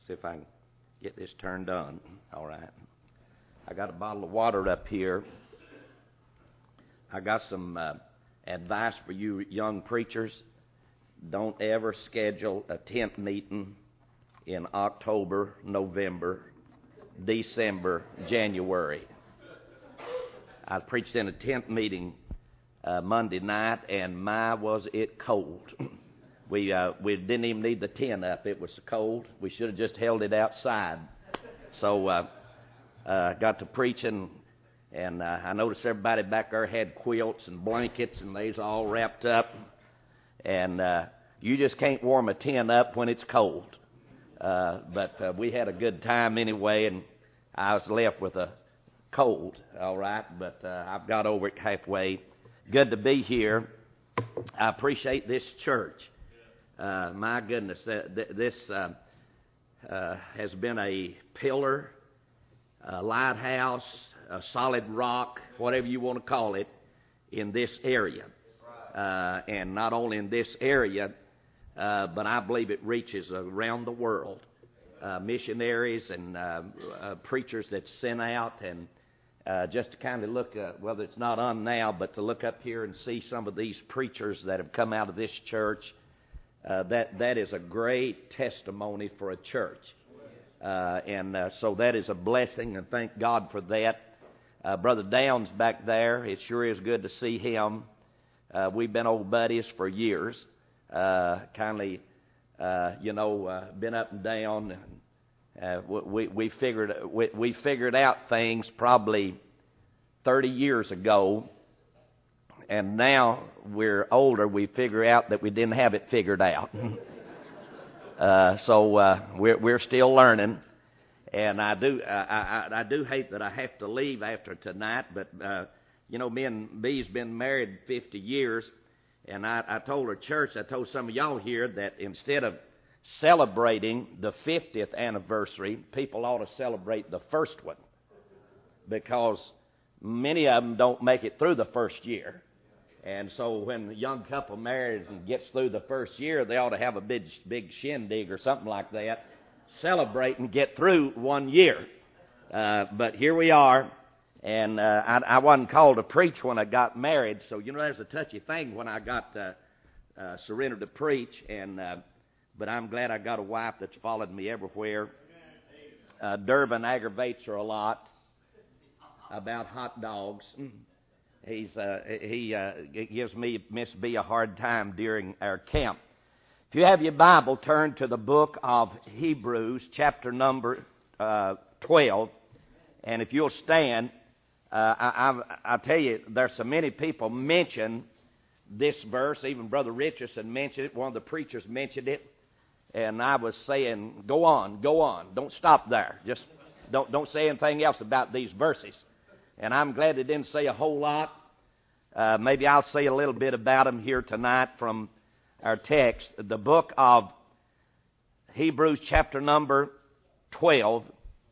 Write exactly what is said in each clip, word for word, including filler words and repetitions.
See if I can get this turned on. All right. I got a bottle of water up here. I got some uh, advice for you young preachers. Don't ever schedule a tent meeting in October, November, December, January. I preached in a tent meeting uh, Monday night, and my was it cold. we uh, we didn't even need the tent up. It was so cold. We should have just held it outside. So I uh, uh, got to preaching, and uh, I noticed everybody back there had quilts and blankets, and they was all wrapped up. And uh, you just can't warm a tent up when it's cold. Uh, but uh, we had a good time anyway, and I was left with a cold, all right, but uh, I've got over it halfway. Good to be here. I appreciate this church. Uh, my goodness, uh, th- this uh, uh, has been a pillar, a lighthouse, a solid rock, whatever you want to call it, in this area. Uh, and not only in this area, uh, but I believe it reaches around the world. Uh, missionaries and uh, uh, preachers that's sent out, and uh, just to kind of look, uh, whether it's not on now, but to look up here and see some of these preachers that have come out of this church, uh, that that is a great testimony for a church. Uh, and uh, so that is a blessing, and thank God for that. Uh, Brother Downs back there, it sure is good to see him. Uh, we've been old buddies for years. Uh, kindly, uh, you know, uh, been up and down. And, uh, we we figured we, we figured out things probably thirty years ago, and now we're older. We figure out that we didn't have it figured out. uh, so uh, we're we're still learning. And I do I, I, I do hate that I have to leave after tonight, but uh, you know, me and Bee's been married fifty years. And I, I told her church, I told some of y'all here that instead of celebrating the fiftieth anniversary, people ought to celebrate the first one. Because many of them don't make it through the first year. And so when a young couple marries and gets through the first year, they ought to have a big, big shindig or something like that. Celebrate and get through one year. Uh, but here we are. And uh, I, I wasn't called to preach when I got married, so you know there's a touchy thing when I got uh, uh, surrendered to preach. And uh, but I'm glad I got a wife that's followed me everywhere. Uh, Durbin aggravates her a lot about hot dogs. He's uh, he uh, gives me Miss B a hard time during our camp. If you have your Bible, turn to the book of Hebrews, chapter number uh, twelve, and if you'll stand. Uh, I, I, I tell you, there's so many people mention this verse. Even Brother Richardson mentioned it. One of the preachers mentioned it. And I was saying, go on, go on. Don't stop there. Just don't don't say anything else about these verses. And I'm glad they didn't say a whole lot. Uh, maybe I'll say a little bit about them here tonight from our text. The book of Hebrews chapter number twelve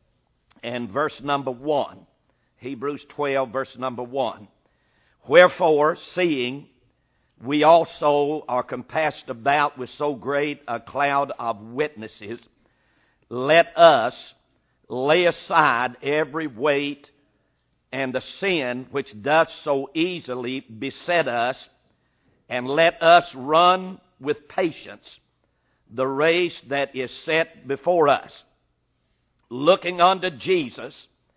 and verse number one. Hebrews twelve, verse number one. Wherefore, seeing we also are compassed about with so great a cloud of witnesses, let us lay aside every weight and the sin which doth so easily beset us, and let us run with patience the race that is set before us, looking unto Jesus,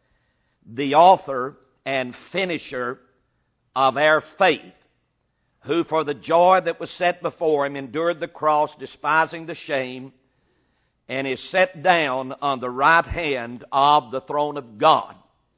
the author and finisher of our faith, who for the joy that was set before him endured the cross, despising the shame, and is set down on the right hand of the throne of God.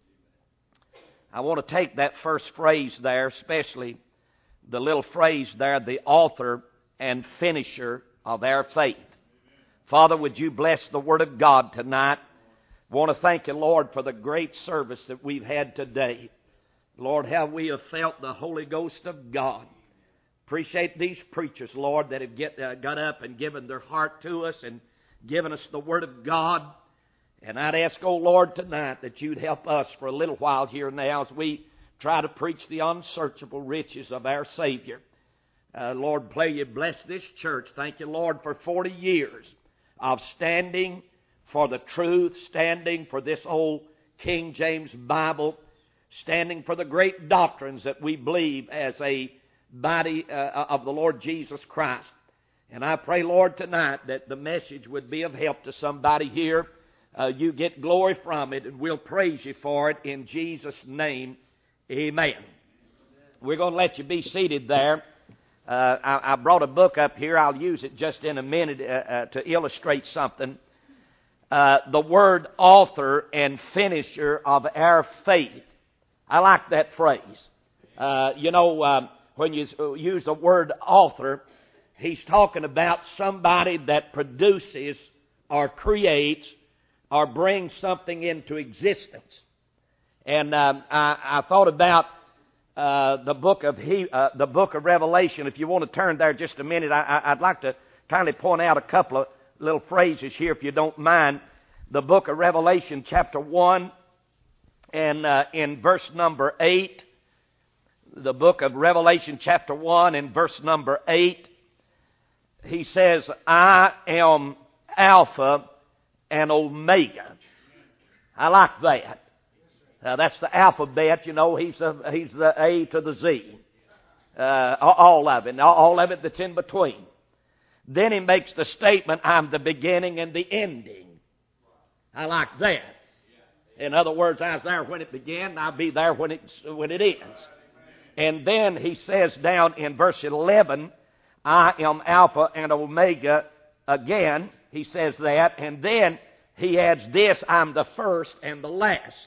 I want to take that first phrase there, especially the little phrase there, the author and finisher of our faith. Father, would you bless the Word of God tonight? I want to thank you, Lord, for the great service that we've had today. Lord, how we have felt the Holy Ghost of God. Appreciate these preachers, Lord, that have get, uh, got up and given their heart to us and given us the Word of God. And I'd ask, oh Lord, tonight that you'd help us for a little while here now as we try to preach the unsearchable riches of our Savior. Uh, Lord, pray you bless this church. Thank you, Lord, for forty years of standing for the truth, standing for this old King James Bible, standing for the great doctrines that we believe as a body uh, of the Lord Jesus Christ. And I pray, Lord, tonight that the message would be of help to somebody here. Uh, you get glory from it, and we'll praise you for it in Jesus' name. Amen. We're going to let you be seated there. Uh, I, I brought a book up here. I'll use it just in a minute uh, uh, to illustrate something. Uh, the word author and finisher of our faith. I like that phrase. Uh, you know, uh, when you use the word author, he's talking about somebody that produces or creates or brings something into existence. And uh, I, I thought about uh, the book of he, uh, the book of Revelation. If you want to turn there just a minute, I, I, I'd like to kindly point out a couple of little phrases here, if you don't mind. The book of Revelation, chapter one, and uh, in verse number eight. The book of Revelation, chapter one, and verse number eight. He says, I am Alpha and Omega. I like that. Uh, that's the alphabet, you know. He's the, he's the A to the Z. Uh, all of it. All of it that's in between. Then he makes the statement, I'm the beginning and the ending. I like that. In other words, I was there when it began, and I'll be there when it, when it ends. And then he says down in verse eleven, I am Alpha and Omega again. He says that. And then he adds this, I'm the first and the last.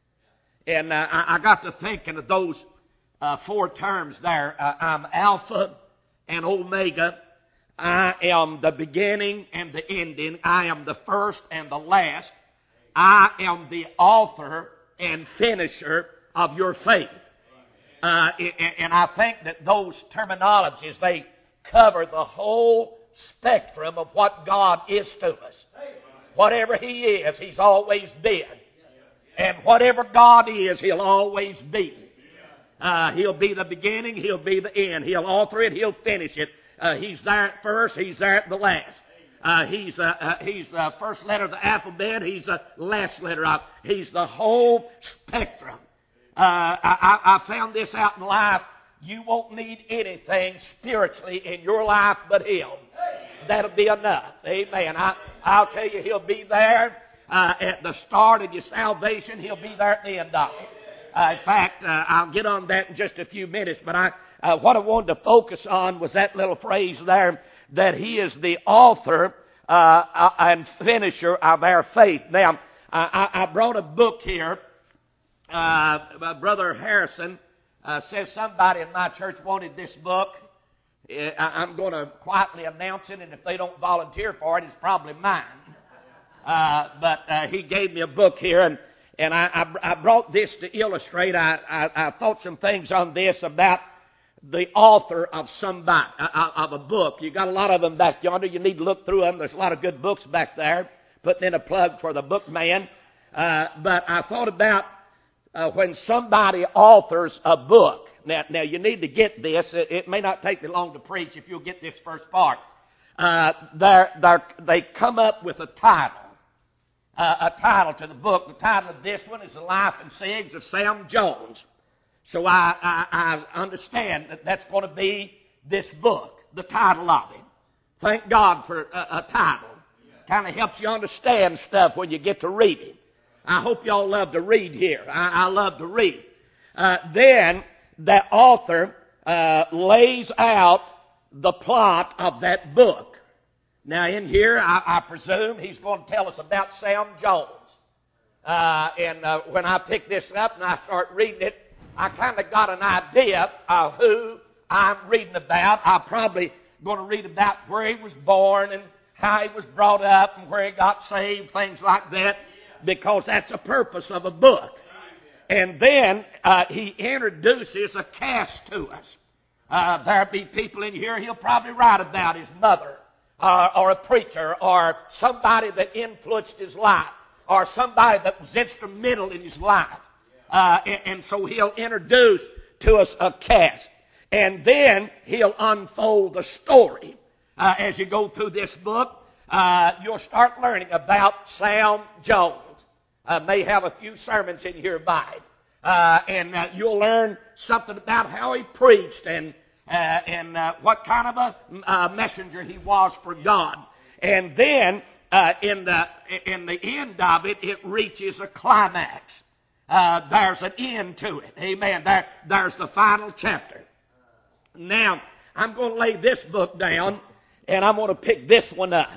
And uh, I, I got to thinking of those uh, four terms there. Uh, I'm Alpha and Omega. I am the beginning and the ending. I am the first and the last. I am the author and finisher of your faith. Uh, and I think that those terminologies, they cover the whole spectrum of what God is to us. Whatever He is, He's always been. And whatever God is, He'll always be. Uh, he'll be the beginning, He'll be the end. He'll author it, He'll finish it. Uh, he's there at first, He's there at the last. Uh, he's, uh, uh, he's the first letter of the alphabet, He's the last letter of it. He's the whole spectrum. Uh, I, I found this out in life. You won't need anything spiritually in your life but Him. That'll be enough. Amen. I, I'll tell you, He'll be there uh, at the start of your salvation. He'll be there at the end of it. Uh, in fact, uh, I'll get on that in just a few minutes, but I, uh, what I wanted to focus on was that little phrase there, that He is the author uh, and finisher of our faith. Now, I, I brought a book here. Uh, my brother Harrison uh, says somebody in my church wanted this book. I, I'm going to quietly announce it, and if they don't volunteer for it, it's probably mine. Uh, but uh, he gave me a book here, and, and I, I, I brought this to illustrate. I, I, I thought some things on this about the author of somebody, uh, of a book. You got a lot of them back yonder. You need to look through them. There's a lot of good books back there. Putting in a plug for the book man. Uh, but I thought about uh, when somebody authors a book. Now, now you need to get this. It, it may not take me long to preach if you'll get this first part. Uh, they're, they're, they come up with a title. Uh, a title to the book. The title of this one is The Life and Sayings of Sam Jones. So I, I, I understand that that's going to be this book, the title of it. Thank God for a, a title. Kind of helps you understand stuff when you get to read it. I hope y'all love to read here. I, I love to read. Uh, then the author uh, lays out the plot of that book. Now in here, I, I presume he's going to tell us about Sam Jones. Uh, and uh, when I pick this up and I start reading it, I kind of got an idea of who I'm reading about. I'm probably going to read about where he was born and how he was brought up and where he got saved, things like that, because that's the purpose of a book. And then uh, he introduces a cast to us. Uh, there'll be people in here he'll probably write about his mother uh, or a preacher or somebody that influenced his life or somebody that was instrumental in his life. Uh, and, and so he'll introduce to us a cast. And then he'll unfold the story. Uh, as you go through this book, uh, you'll start learning about Sam Jones. Uh, may have a few sermons in here by it. Uh, and uh, you'll learn something about how he preached and uh, and uh, what kind of a uh, messenger he was for God. And then uh, in the in the end of it, it reaches a climax. Uh, there's an end to it. Amen. There, there's the final chapter. Now, I'm going to lay this book down, and I'm going to pick this one up.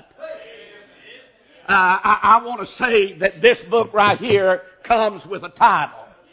Uh, I, I want to say that this book right here comes with a title.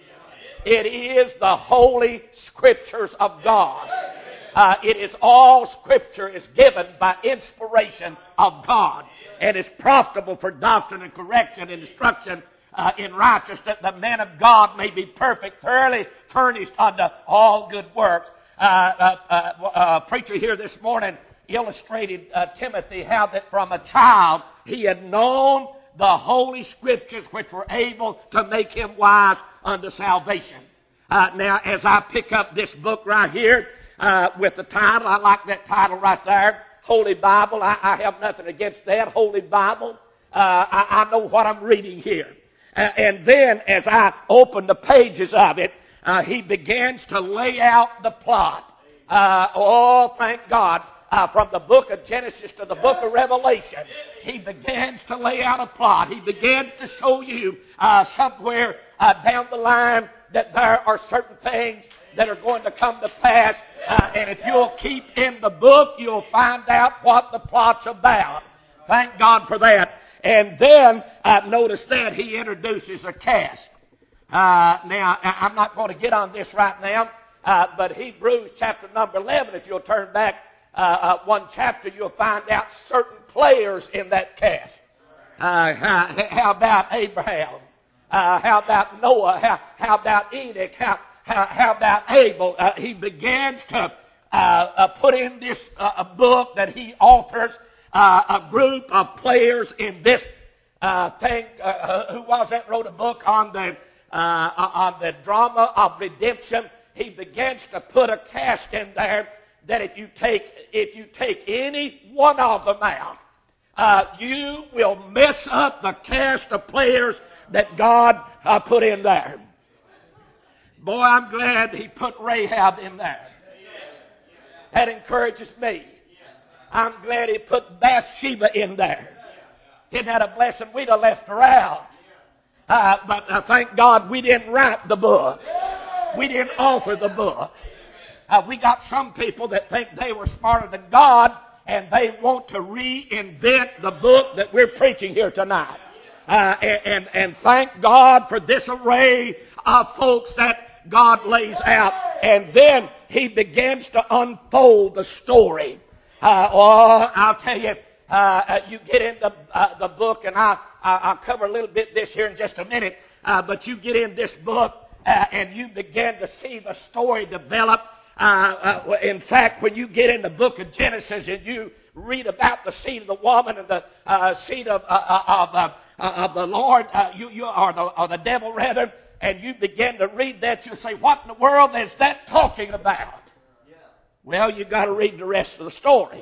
It is the Holy Scriptures of God. Uh, it is all Scripture is given by inspiration of God, and is profitable for doctrine and correction and instruction uh, in righteousness, that the man of God may be perfect, thoroughly furnished unto all good works. Uh, uh, uh, uh, preacher here this morning illustrated uh, Timothy how that from a child he had known the Holy Scriptures, which were able to make him wise unto salvation. Uh, now, as I pick up this book right here uh, with the title, I like that title right there, Holy Bible. I, I have nothing against that, Holy Bible. Uh, I, I know what I'm reading here. Uh, and then, as I open the pages of it, uh, he begins to lay out the plot. Uh, oh, thank God. Uh, from the book of Genesis to the book of Revelation, he begins to lay out a plot. He begins to show you uh, somewhere uh, down the line that there are certain things that are going to come to pass. Uh, and if you'll keep in the book, you'll find out what the plot's about. Thank God for that. And then, uh, notice that he introduces a cast. Uh, now, I'm not going to get on this right now, uh, but Hebrews chapter number eleven, if you'll turn back Uh, uh, one chapter, you'll find out certain players in that cast. Uh, how, how about Abraham? Uh, how about Noah? How, how about Enoch? How, how, how about Abel? Uh, he begins to uh, uh, put in this uh, a book that he authors uh, a group of players in this uh, thing. Uh, who was that wrote a book on the uh, on the drama of redemption? He begins to put a cast in there that if you take if you take any one of them out, uh, you will mess up the cast of players that God uh, put in there. Boy, I'm glad he put Rahab in there. That encourages me. I'm glad he put Bathsheba in there. Isn't that a blessing? We'd have left her out. Uh, but uh, thank God we didn't write the book. We didn't author the book. Uh, we got some people that think they were smarter than God, and they want to reinvent the book that we're preaching here tonight. Uh, and, and, and thank God for this array of folks that God lays out. And then he begins to unfold the story. Uh, oh, I'll tell you, uh, you get into uh, the book, and I, I'll cover a little bit this here in just a minute, uh, but you get in this book, uh, and you begin to see the story develop. Uh, uh, in fact, when you get in the book of Genesis and you read about the seed of the woman and the uh, seed of uh, of, uh, of the Lord, uh, you, you or the or the devil rather, and you begin to read that, you say, "What in the world is that talking about?" Yeah. Well, you got to read the rest of the story.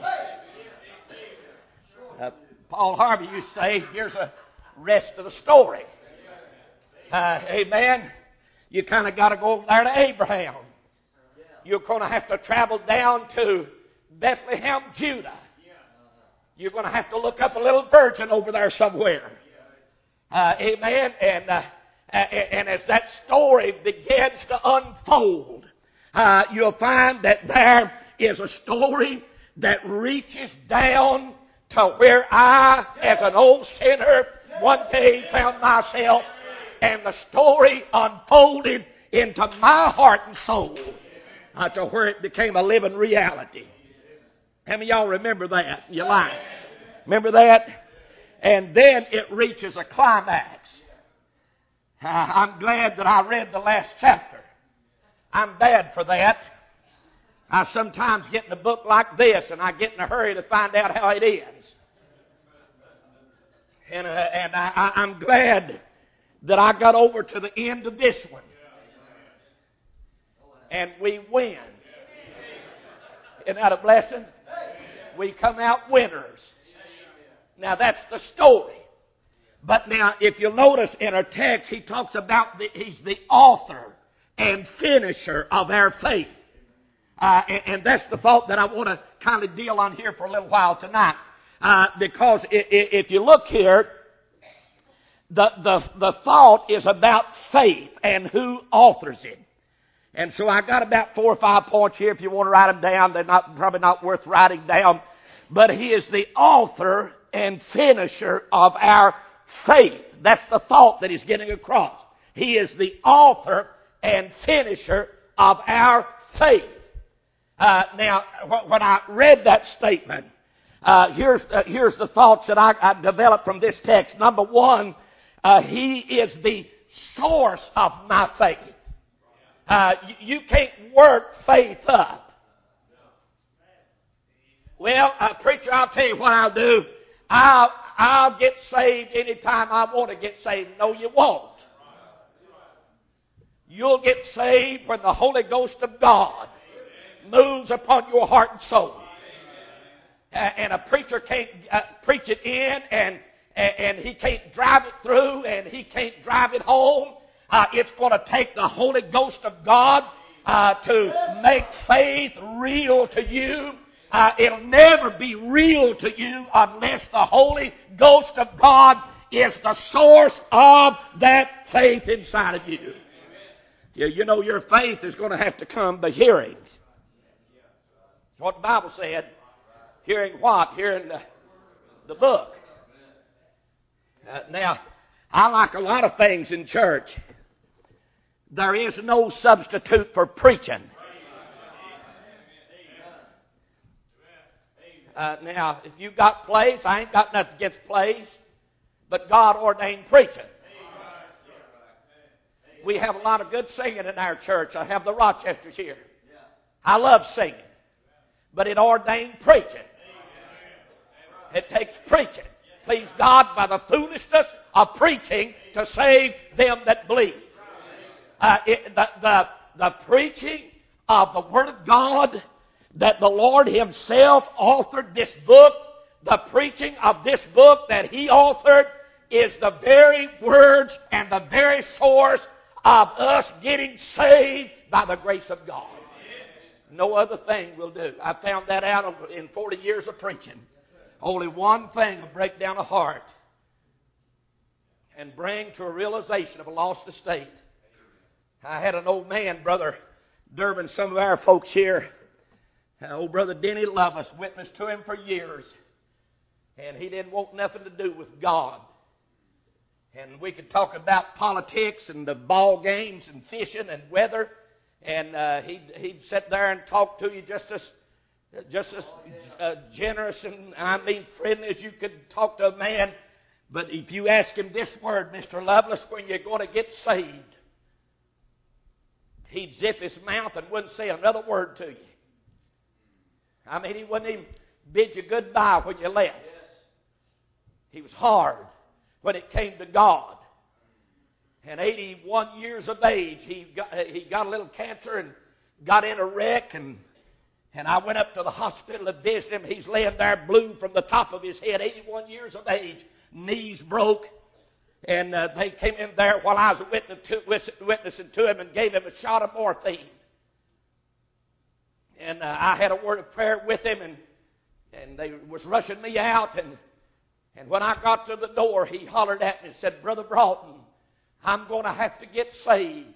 Uh, Paul Harvey used to say, "Here's the rest of the story." Uh, amen. You kind of got to go over there to Abraham. You're going to have to travel down to Bethlehem, Judah. You're going to have to look up a little virgin over there somewhere. Uh, amen. And, uh, and as that story begins to unfold, uh, you'll find that there is a story that reaches down to where I, as an old sinner, one day found myself, and the story unfolded into my heart and soul. Uh, to where it became a living reality. How many of y'all remember that in your life? Remember that? And then it reaches a climax. Uh, I'm glad that I read the last chapter. I'm bad for that. I sometimes get in a book like this and I get in a hurry to find out how it ends. And, uh, and I, I, I'm glad that I got over to the end of this one. And we win. Isn't that a blessing? We come out winners. Now that's the story. But now, if you'll notice in our text, he talks about the, he's the author and finisher of our faith. Uh, and, and that's the thought that I want to kind of deal on here for a little while tonight. Uh, because if, if you look here, the, the, the thought is about faith and who authors it. And so I got about four or five points here. If you want to write them down, they're not probably not worth writing down. But he is the author and finisher of our faith. That's the thought that he's getting across. He is the author and finisher of our faith. Uh, now, when I read that statement, uh, here's uh, here's the thoughts that I, I developed from this text. Number one, uh, he is the source of my faith. Uh, you, you can't work faith up. Well, uh, preacher, I'll tell you what I'll do. I'll I'll get saved anytime I want to get saved. No, you won't. You'll get saved when the Holy Ghost of God moves upon your heart and soul. Uh, and a preacher can't uh, preach it in, and, and and he can't drive it through, and he can't drive it home. Uh, it's going to take the Holy Ghost of God uh, to make faith real to you. Uh, it'll never be real to you unless the Holy Ghost of God is the source of that faith inside of you. You, you know, your faith is going to have to come by hearing. That's what the Bible said. Hearing what? Hearing the, the book. Uh, now, I like a lot of things in church. There is no substitute for preaching. Uh, now, if you've got plays, I ain't got nothing against plays, but God ordained preaching. We have a lot of good singing in our church. I have the Rochesters here. I love singing, but it ordained preaching. It takes preaching. Please God, by the foolishness of preaching to save them that believe. Uh, it, the, the, the preaching of the Word of God, that the Lord Himself authored this book, the preaching of this book that He authored is the very words and the very source of us getting saved by the grace of God. No other thing will do. I found that out in forty years of preaching. Only one thing will break down a heart and bring to a realization of a lost estate. I had an old man, Brother Durbin, some of our folks here, uh, old Brother Denny Lovis, witnessed to him for years. And he didn't want nothing to do with God. And we could talk about politics and the ball games and fishing and weather. And uh, he'd, he'd sit there and talk to you just as just as uh, generous and, I mean, friendly as you could talk to a man. But if you ask him this word, Mister Lovelace, when you're going to get saved, he'd zip his mouth and wouldn't say another word to you. I mean, he wouldn't even bid you goodbye when you left. He was hard when it came to God. And eighty-one years of age, he got, he got a little cancer and got in a wreck. And, and I went up to the hospital to visit him. He's laying there blue from the top of his head, eighty-one years of age, knees broke. And uh, they came in there while I was witnessing to him and gave him a shot of morphine. And uh, I had a word of prayer with him, and and they was rushing me out. And, and when I got to the door, he hollered at me and said, "Brother Broughton, I'm going to have to get saved."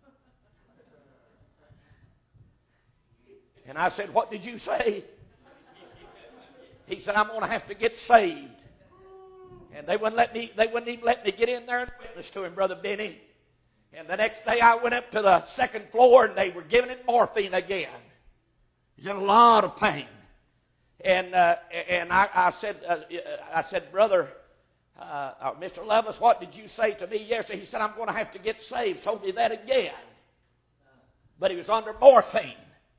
And I said, "What did you say?" He said, "I'm going to have to get saved." And they wouldn't let me, they wouldn't even let me get in there and witness to him, Brother Benny. And the next day I went up to the second floor and they were giving him morphine again. He's in a lot of pain. And uh, and I, I said, uh, I said, "Brother, uh, uh, Mister Lovelace, what did you say to me yesterday?" He said, "I'm going to have to get saved." Told me that again. But he was under morphine.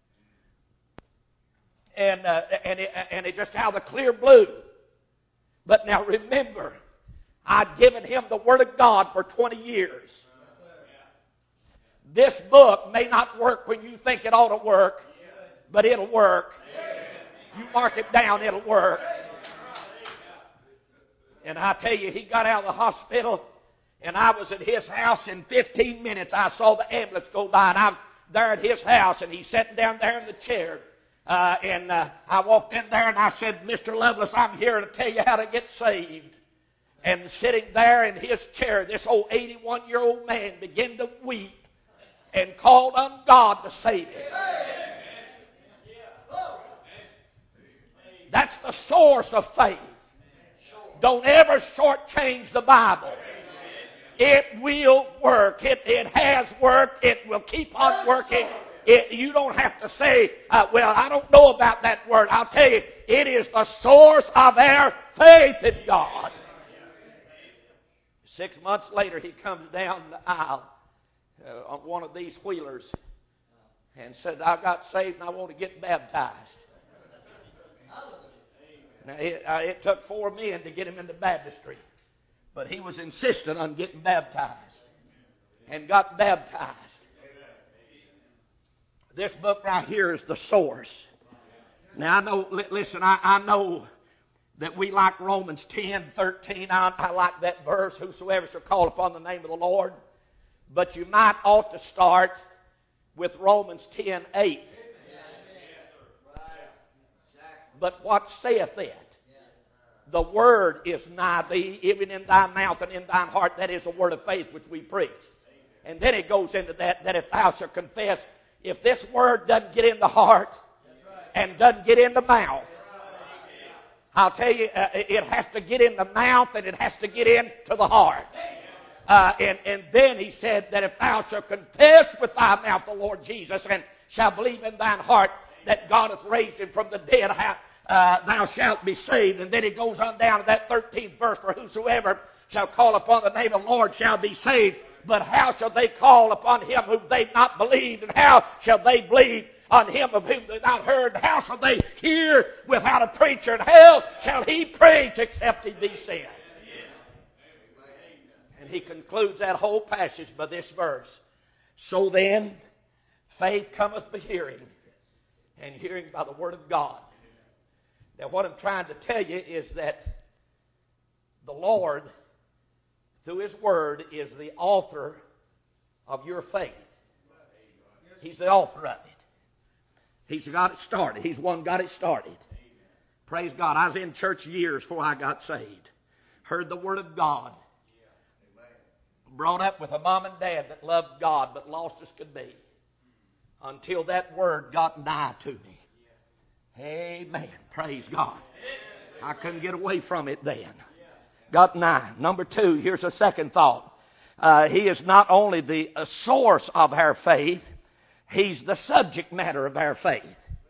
And uh, and it, and it just out of the clear blue. But now remember, I'd given him the Word of God for twenty years. This book may not work when you think it ought to work, but it'll work. You mark it down, it'll work. And I tell you, he got out of the hospital, and I was at his house. In fifteen minutes, I saw the ambulance go by, and I was there at his house, and he's sitting down there in the chair. Uh, and uh, I walked in there, and I said, Mister Lovelace, I'm here to tell you how to get saved. And sitting there in his chair, this old eighty-one-year-old man began to weep and called on God to save him. That's the source of faith. Don't ever shortchange the Bible. It will work. It, it has worked. It will keep on working. It, you don't have to say, uh, well, I don't know about that word. I'll tell you, it is the source of our faith in God. Six months later, he comes down the aisle uh, on one of these wheelers and said, I got saved and I want to get baptized. Now, it, uh, it took four men to get him into baptistry, but he was insistent on getting baptized and got baptized. This book right here is the source. Now, I know, listen, I, I know that we like Romans ten, thirteen. I, I like that verse, whosoever shall call upon the name of the Lord. But you might ought to start with Romans ten, eight. But what saith it? The word is nigh thee, even in thy mouth and in thine heart. That is the word of faith which we preach. And then it goes into that, that if thou shalt confess, if this word doesn't get in the heart and doesn't get in the mouth, I'll tell you, uh, it has to get in the mouth and it has to get into the heart. Uh, and, and then he said that if thou shalt confess with thy mouth the Lord Jesus and shalt believe in thine heart that God hath raised him from the dead, how, uh, thou shalt be saved. And then he goes on down to that thirteenth verse, for whosoever shall call upon the name of the Lord shall be saved. But how shall they call upon him whom they've not believed? And how shall they believe on him of whom they've not heard? And how shall they hear without a preacher? And how shall he preach except he be sent? And he concludes that whole passage by this verse. So then, faith cometh by hearing, and hearing by the word of God. Now, what I'm trying to tell you is that the Lord, through his word, is the author of your faith. He's the author of it. He's got it started. He's one got it started. Praise God. I was in church years before I got saved. Heard the word of God. Brought up with a mom and dad that loved God but lost as could be. Until that word got nigh to me. Amen. Praise God. I couldn't get away from it then. Got nigh. Number two, here's a second thought. Uh, he is not only the uh, source of our faith, he's the subject matter of our faith.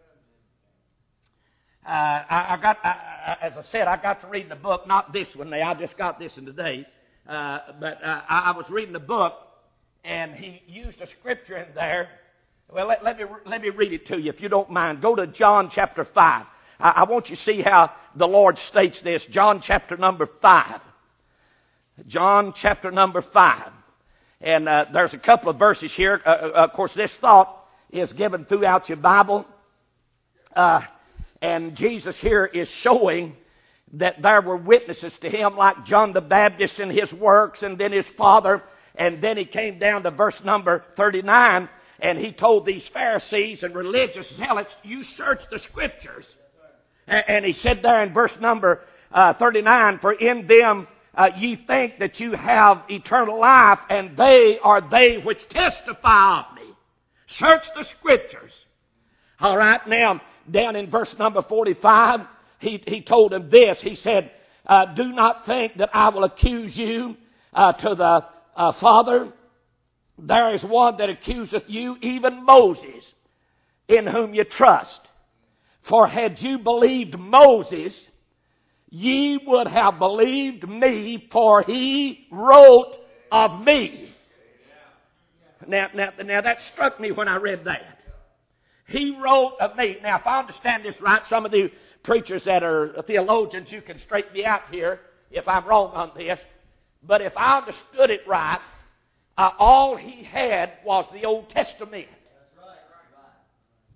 Uh, I, I got, I, as I said, I got to read the book, not this one. I just got this one today. Uh, but uh, I, I was reading the book, and he used a scripture in there. Well, let, let me let me read it to you, if you don't mind. Go to John chapter five. I, I want you to see how the Lord states this. John chapter number five. John chapter number five. And uh, there's a couple of verses here. Uh, uh, of course, this thought is given throughout your Bible. Uh, and Jesus here is showing that there were witnesses to him like John the Baptist in his works, and then his father. And then he came down to verse number thirty-nine, and he told these Pharisees and religious zealots, you search the Scriptures. And he said there in verse number uh, thirty-nine, for in them uh, ye think that you have eternal life, and they are they which testify of me. Search the Scriptures. All right, now, down in verse number forty-five, he, he told them this. He said, uh, do not think that I will accuse you uh, to the uh, Father. There is one that accuseth you, even Moses, in whom you trust. For had you believed Moses, ye would have believed me, for he wrote of me. Now, now, now that struck me when I read that. He wrote of me. Now, if I understand this right, some of the preachers that are theologians, you can straighten me out here if I'm wrong on this. But if I understood it right, uh, all he had was the Old Testament.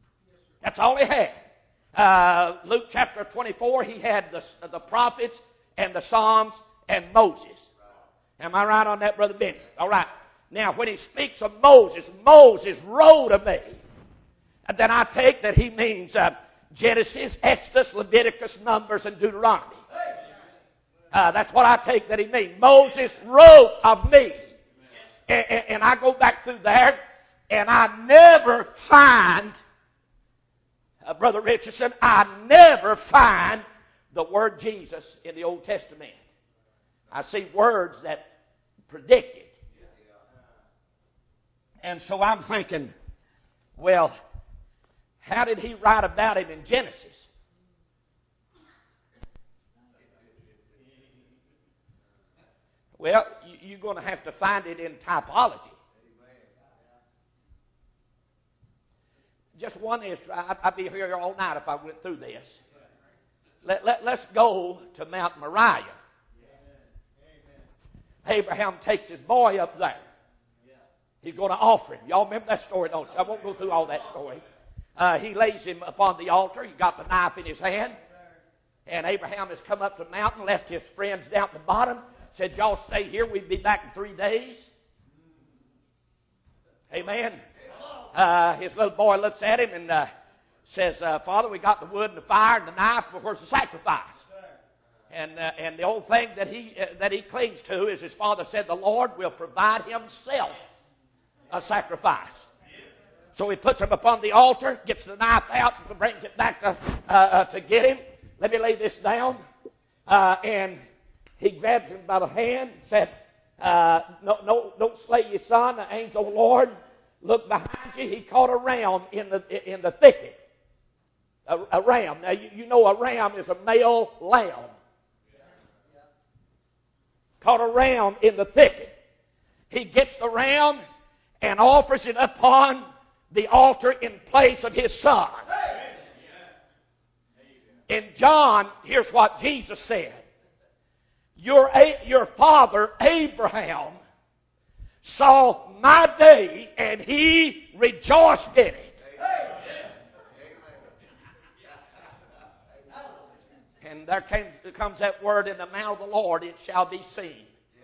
That's all he had. Uh, Luke chapter twenty-four, he had the, the prophets and the Psalms and Moses. Am I right on that, Brother Benny? All right. Now, when he speaks of Moses, Moses wrote of me. And then I take that he means uh, Genesis, Exodus, Leviticus, Numbers, and Deuteronomy. Uh, that's what I take that he means. Moses wrote of me. And, and, and I go back through there, and I never find, uh, Brother Richardson, I never find the word Jesus in the Old Testament. I see words that predict it. And so I'm thinking, well, how did he write about him in Genesis? Well, you're going to have to find it in typology. Just one is, I'd be here all night if I went through this. Let, let, let's go to Mount Moriah. Abraham takes his boy up there. He's going to offer him. Y'all remember that story, don't you? I won't go through all that story. Uh, he lays him upon the altar. He got the knife in his hand. And Abraham has come up the mountain, left his friends down at the bottom, said, y'all stay here. We'll be back in three days. Amen. Uh, his little boy looks at him and uh, says, uh, Father, we got the wood and the fire and the knife, but where's the sacrifice? And, uh, and the old thing that he, uh, that he clings to is his father said, the Lord will provide himself a sacrifice. So he puts him upon the altar, gets the knife out, and brings it back to, uh, uh, to get him. Let me lay this down. Uh, and he grabs him by the hand and said, uh, no, no, don't slay your son. The angel of the Lord, look behind you. He caught a ram in the, in the thicket. A, a ram. Now, you, you know a ram is a male lamb. Caught a ram in the thicket. He gets the ram and offers it upon the altar in place of his son. In John, here's what Jesus said. Your, your father Abraham saw my day and he rejoiced in it. And there came, comes that word in the mouth of the Lord, it shall be seen.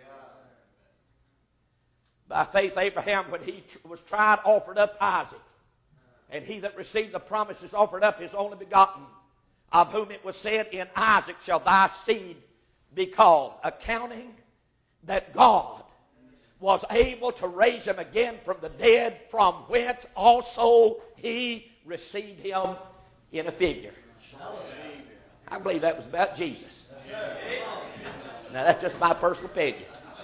By faith, Abraham, when he was tried, offered up Isaac. And he that received the promises offered up his only begotten, of whom it was said, in Isaac shall thy seed be called. Accounting that God was able to raise him again from the dead, from whence also he received him in a figure. I believe that was about Jesus. Now, that's just my personal opinion.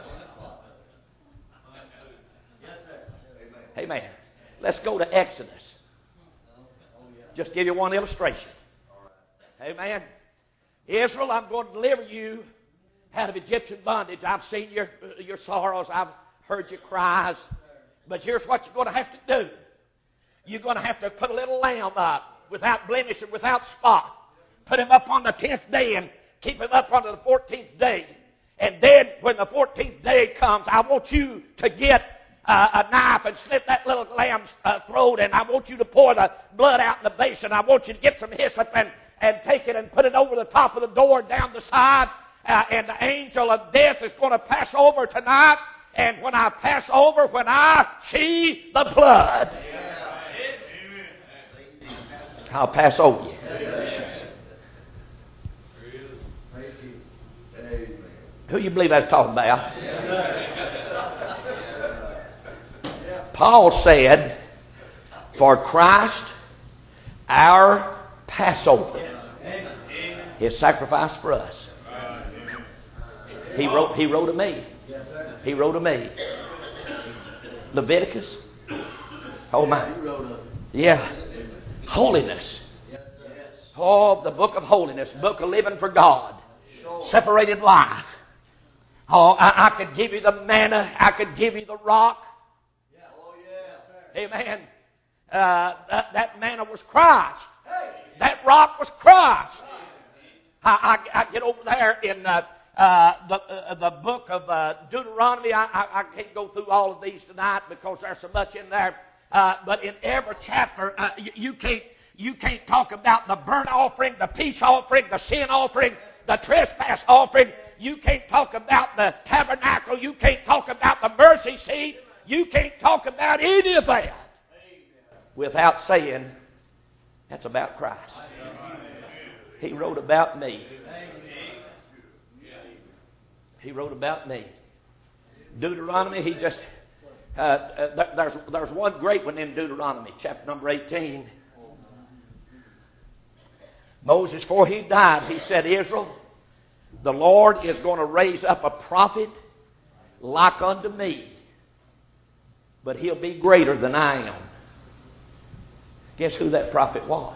Amen. Let's go to Exodus. Just give you one illustration. Amen. Israel, I'm going to deliver you out of Egyptian bondage. I've seen your, your sorrows. I've heard your cries. But here's what you're going to have to do. You're going to have to put a little lamb up without blemish and without spot. Put him up on the tenth day and keep him up unto the fourteenth day. And then when the fourteenth day comes, I want you to get Uh, a knife and slit that little lamb's uh, throat, and I want you to pour the blood out in the basin. I want you to get some hyssop and, and take it and put it over the top of the door down the side, uh, and the angel of death is going to pass over tonight, and when I pass over, when I see the blood, I'll pass over you. Who you believe that's talking about? Paul said, for Christ, our Passover, his sacrifice for us. He wrote, he wrote of me. He wrote of me. Leviticus. Oh my. Yeah. Holiness. Oh, the book of holiness. Book of living for God. Separated life. Oh, I, I could give you the manna. I could give you the rock. Amen. Uh, that, that manna was Christ. That rock was Christ. I, I, I get over there in uh, uh, the uh, the book of uh, Deuteronomy. I, I, I can't go through all of these tonight because there's so much in there. Uh, but in every chapter, uh, you, you can't you can't talk about the burnt offering, the peace offering, the sin offering, the trespass offering. You can't talk about the tabernacle. You can't talk about the mercy seat. You can't talk about any of that without saying, that's about Christ. He wrote about me. He wrote about me. Deuteronomy, he just... Uh, uh, there's, there's one great one in Deuteronomy, chapter number eighteen. Moses, before he died, he said, Israel, the Lord is going to raise up a prophet like unto me, but he'll be greater than I am. Guess who that prophet was?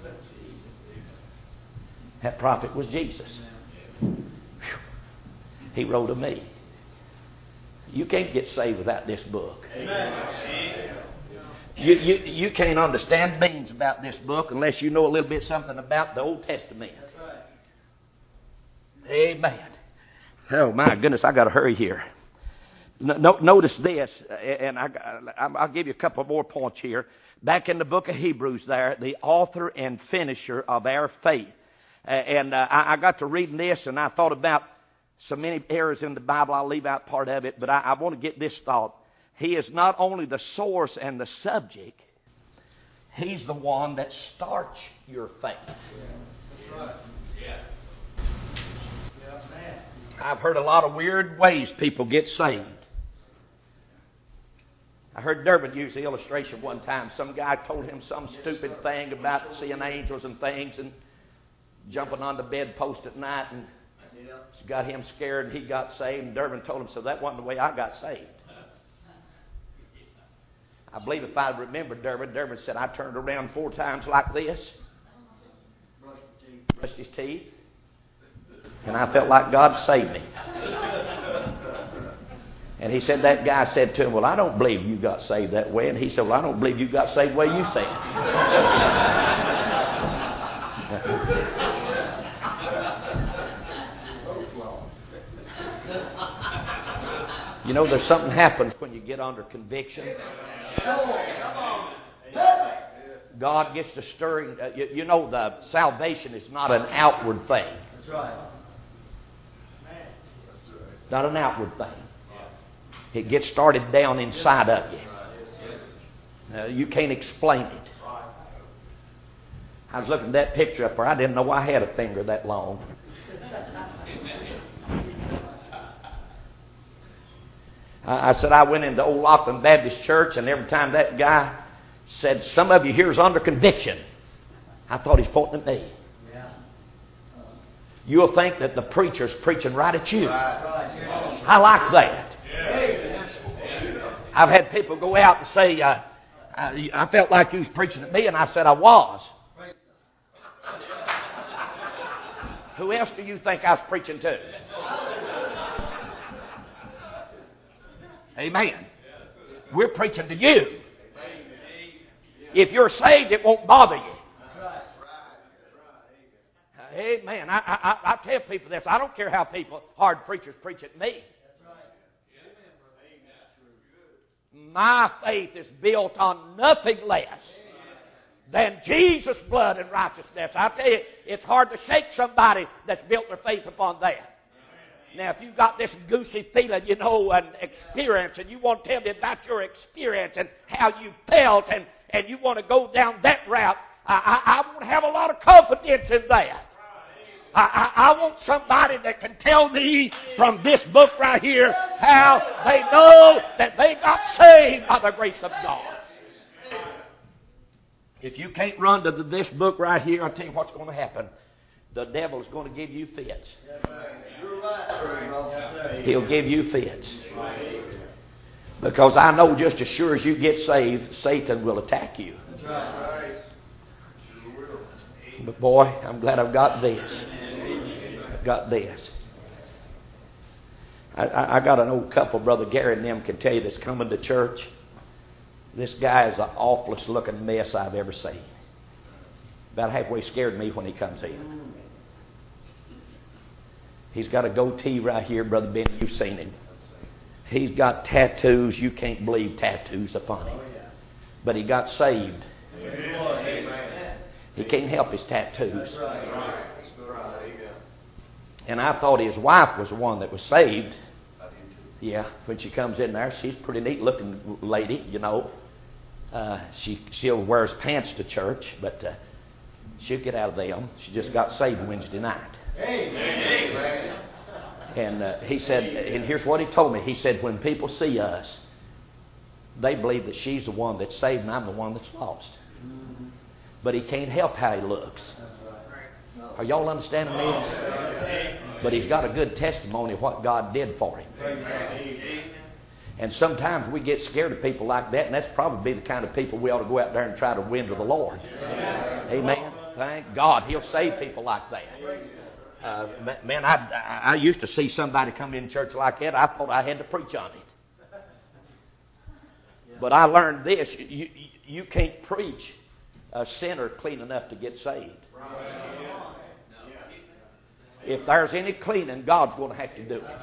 That prophet was Jesus. Whew. He wrote of me. You can't get saved without this book. Amen. You, you, you can't understand beans about this book unless you know a little bit something about the Old Testament. That's right. Amen. Oh, my goodness, I got to hurry here. No, notice this, and I, I'll give you a couple more points here. Back in the book of Hebrews there, the author and finisher of our faith. And uh, I got to reading this, and I thought about so many errors in the Bible. I'll leave out part of it, but I, I want to get this thought. He is not only the source and the subject, He's the one that starts your faith. That's right. Yeah. I've heard a lot of weird ways people get saved. I heard Durbin use the illustration one time. Some guy told him some stupid thing about seeing angels and things and jumping on the bedpost at night, and it got him scared, and he got saved. And Durbin told him, so that wasn't the way I got saved. I believe if I remember Durbin, Durbin said, I turned around four times like this, brushed his teeth, and I felt like God saved me. And he said, that guy said to him, well, I don't believe you got saved that way. And he said, well, I don't believe you got saved the way you say it. You know, there's something happens when you get under conviction. God gets to stirring. Uh, you, you know, the salvation is not an outward thing. That's right. Not an outward thing. It gets started down inside of you. Uh, you can't explain it. I was looking at that picture up there. I didn't know I had a finger that long. I said I went into Old Laughlin Baptist Church, and every time that guy said, some of you here is under conviction, I thought he's pointing at me. Yeah. You'll think that the preacher's preaching right at you. Right. I like that. Yeah. I've had people go out and say, uh, I, I felt like you was preaching at me, and I said I was. Who else do you think I was preaching to? Amen. We're preaching to you. If you're saved, it won't bother you. Amen. I, I, I tell people this. I don't care how people, hard preachers, preach at me. My faith is built on nothing less than Jesus' blood and righteousness. I tell you, it's hard to shake somebody that's built their faith upon that. Now, if you've got this goosey feeling, you know, and experience, and you want to tell me about your experience and how you felt, and, and you want to go down that route, I, I, I want to have a lot of confidence in that. I, I, I want somebody that can tell me from this book right here how they know that they got saved by the grace of God. If you can't run to the, this book right here, I'll tell you what's going to happen. The devil's going to give you fits. He'll give you fits. Because I know just as sure as you get saved, Satan will attack you. But boy, I'm glad I've got this. I've got this. I, I, I got an old couple, Brother Gary and them can tell you, that's coming to church. This guy is the awfulest looking mess I've ever seen. About halfway scared me when he comes in. He's got a goatee right here, Brother Ben. You've seen him. He's got tattoos. You can't believe tattoos upon him. But he got saved. He can't help his tattoos. And I thought his wife was the one that was saved. Yeah, when she comes in there, she's a pretty neat-looking lady, you know. Uh, she still wears pants to church, but uh, she'll get out of them. She just got saved Wednesday night. Amen. And uh, he said, and here's what he told me. He said, when people see us, they believe that she's the one that's saved and I'm the one that's lost. But he can't help how he looks. Are y'all understanding this? But he's got a good testimony of what God did for him. And sometimes we get scared of people like that, and that's probably the kind of people we ought to go out there and try to win to the Lord. Amen. Thank God He'll save people like that. Uh, man, I, I used to see somebody come in church like that. I thought I had to preach on it. But I learned this. You, you, you can't preach a sinner clean enough to get saved. If there's any cleaning, God's going to have to do it.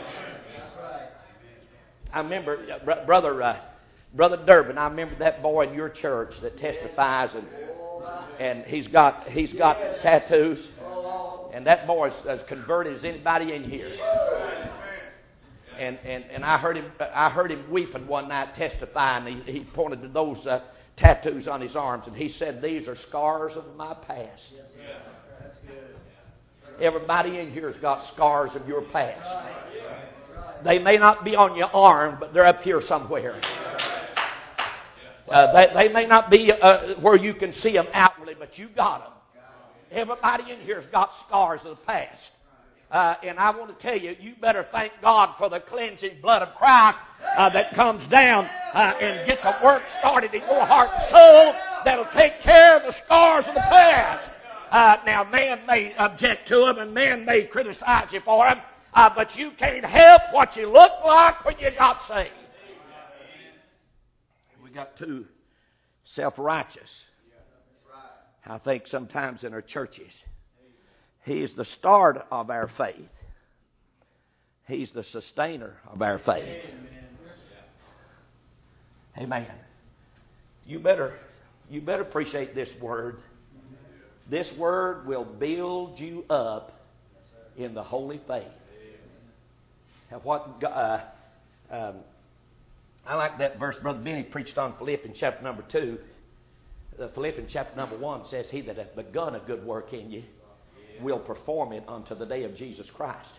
I remember, uh, brother, uh, brother Durbin. I remember that boy in your church that testifies, and and he's got he's got tattoos, and that boy is as converted as anybody in here. And and and I heard him I heard him weeping one night testifying. He he pointed to those uh, tattoos on his arms, and he said, "These are scars of my past." Everybody in here has got scars of your past. They may not be on your arm, but they're up here somewhere. Uh, they, they may not be uh, where you can see them outwardly, but you got them. Everybody in here has got scars of the past. Uh, and I want to tell you, you better thank God for the cleansing blood of Christ uh, that comes down uh, and gets a work started in your heart and soul that'll take care of the scars of the past. Uh, now, man may object to them and man may criticize you for them, uh, but you can't help what you look like when you got saved. We got too self-righteous. I think sometimes in our churches. He's the start of our faith. He's the sustainer of our faith. Amen. You better, you better appreciate this word. This word will build you up in the holy faith. And what uh, um, I like that verse Brother Benny preached on Philippians chapter number two. Uh, Philippians chapter number one says, "He that hath begun a good work in you will perform it unto the day of Jesus Christ."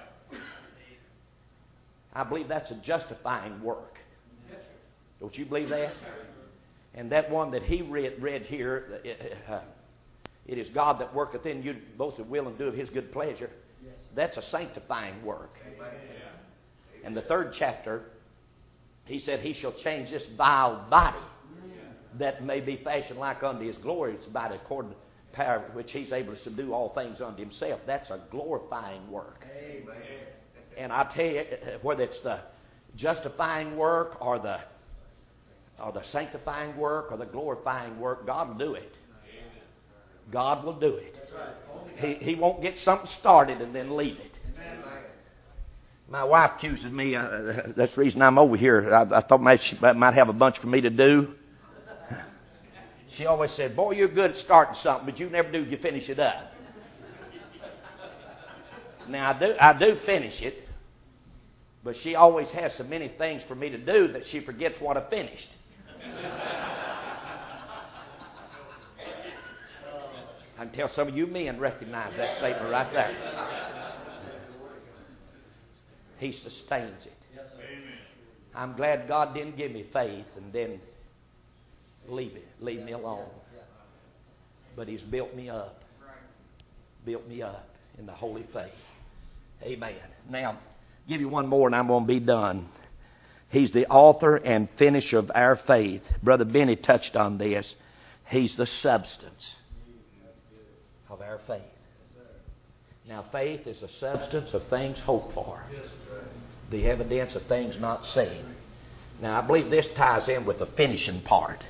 I believe that's a justifying work. Don't you believe that? And that one that he read, read here, uh, it is God that worketh in you both to will and do of His good pleasure. That's a sanctifying work. And the third chapter, he said, He shall change this vile body that may be fashioned like unto His glorious body according to the power which He's able to subdue all things unto Himself. That's a glorifying work. Amen. And I tell you, whether it's the justifying work or the or the sanctifying work or the glorifying work, God will do it. God will do it. He, he won't get something started and then leave it. My wife accuses me. Uh, that's the reason I'm over here. I, I thought maybe she might have a bunch for me to do. She always said, "Boy, you're good at starting something, but you never do. You finish it up." Now I do. I do finish it, but she always has so many things for me to do that she forgets what I finished. I can tell some of you men recognize that statement right there. He sustains it. I'm glad God didn't give me faith and then leave it, leave me alone. But He's built me up. Built me up in the holy faith. Amen. Now, give you one more and I'm going to be done. He's the author and finisher of our faith. Brother Benny touched on this. He's the substance of our faith. Now, faith is the substance of things hoped for, the evidence of things not seen. Now, I believe this ties in with the finishing part.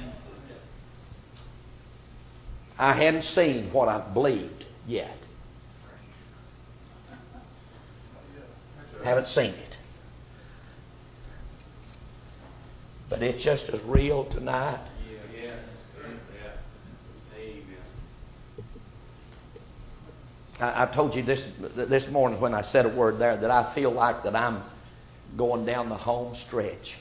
I hadn't seen what I believed yet. Haven't seen it. But it's just as real tonight. I, I told you this this morning when I said a word there that I feel like that I'm going down the home stretch.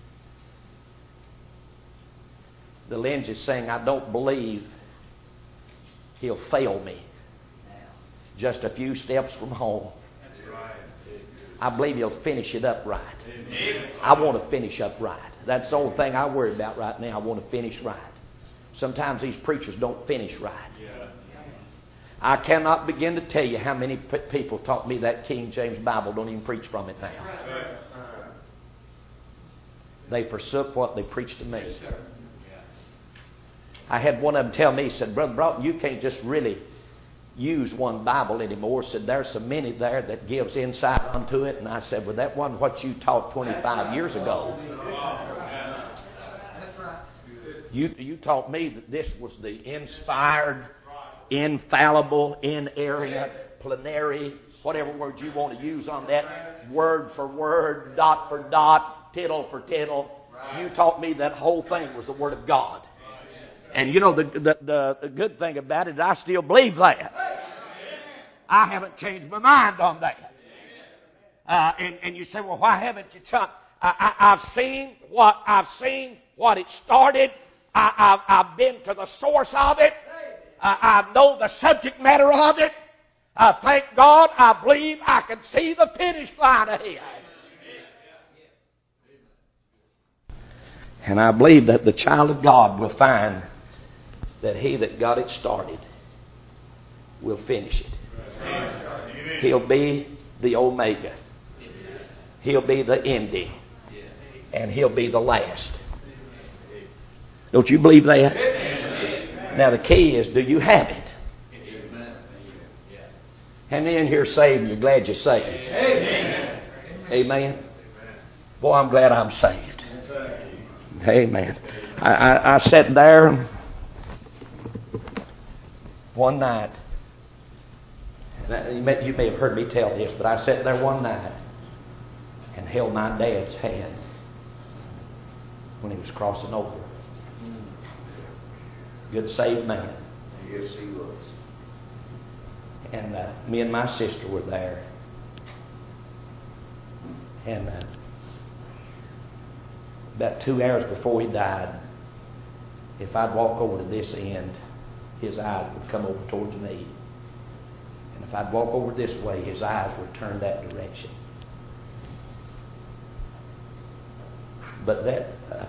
The lens is saying, I don't believe He'll fail me. Just a few steps from home. I believe He'll finish it up right. I want to finish up right. That's the only thing I worry about right now. I want to finish right. Sometimes these preachers don't finish right. I cannot begin to tell you how many p- people taught me that King James Bible don't even preach from it now. They forsook what they preached to me. I had one of them tell me, he said, Brother Broughton, you can't just really use one Bible anymore. He said, there's so many there that gives insight onto it. And I said, well, that wasn't what you taught twenty-five years ago. You, you taught me that this was the inspired, infallible, inerrant, plenary, whatever words you want to use on that, word for word, dot for dot, tittle for tittle. You taught me that whole thing was the Word of God. And you know, the, the, the, the good thing about it, I still believe that. I haven't changed my mind on that. Uh, and, and you say, well, why haven't you changed? I, I, I've seen what I've seen, what it started. I, I've, I've been to the source of it. I, I know the subject matter of it. I thank God. I believe I can see the finish line ahead. And I believe that the child of God will find that he that got it started will finish it. He'll be the Omega. He'll be the ending. And He'll be the last. Don't you believe that? Now the key is, do you have it? How many in here saved and you're glad you're saved? Amen. Amen. Boy, I'm glad I'm saved. Amen. I, I, I sat there one night. You may, you may have heard me tell this, but I sat there one night and held my dad's hand when he was crossing over. Good saved man. Yes, he was. And uh, me and my sister were there. And uh, about two hours before he died, if I'd walk over to this end, his eyes would come over towards me. And if I'd walk over this way, his eyes would turn that direction. But that uh,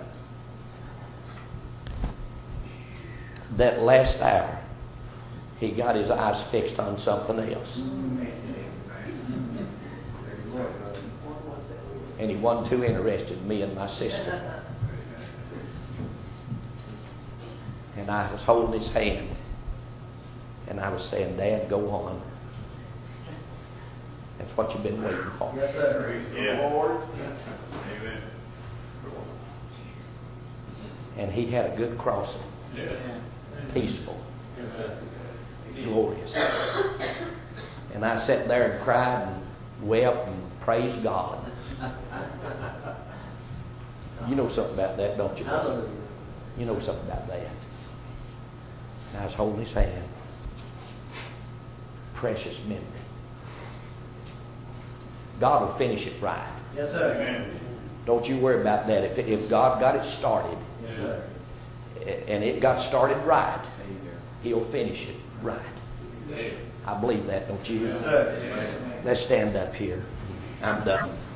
that last hour, he got his eyes fixed on something else. And he wasn't too interested in me and my sister. And I was holding his hand. And I was saying, Dad, go on. That's what you've been waiting for. Yes, sir. Praise the Lord. Amen. And he had a good crossing. Yeah. Peaceful. Yes, sir. Glorious. And I sat there and cried and wept and praised God. You know something about that, don't you? You know something about that. And I was holding his hand. Precious memory. God will finish it right. Yes, sir. Amen. Don't you worry about that. If, if God got it started, yes, sir, and it got started right, He'll finish it right. I believe that, don't you? Yes, sir. Let's stand up here. I'm done.